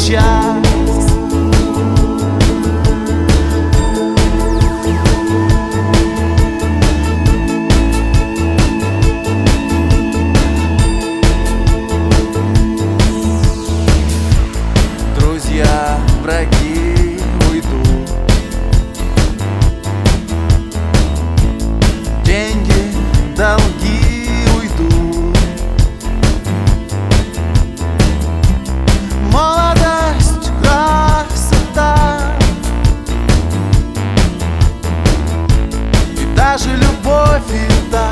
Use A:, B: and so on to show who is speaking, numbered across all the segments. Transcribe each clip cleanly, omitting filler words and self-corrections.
A: сейчас. Друзья, враги уйдут, деньги, долги уйдут, молодость, красота и даже любовь, и да,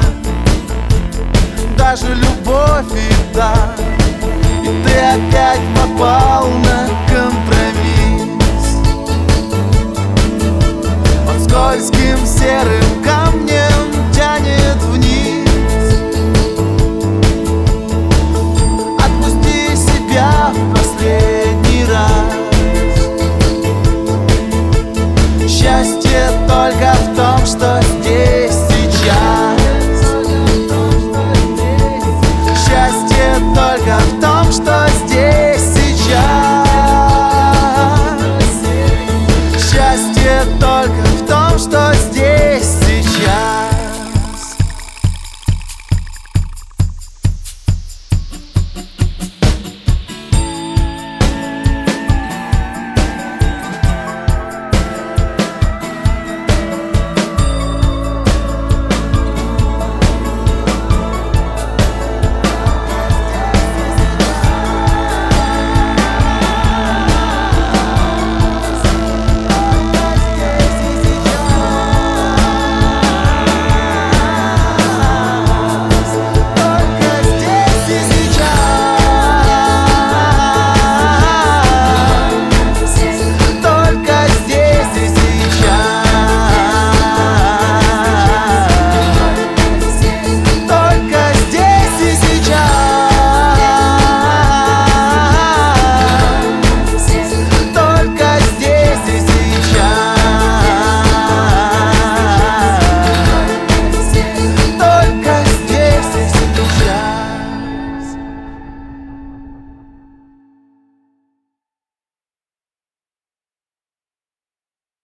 A: даже любовь, и да. И ты опять попал на компромисс. Он скользким серым камнем тянет вниз. Отпусти себя в последний раз. Счастье только в том, что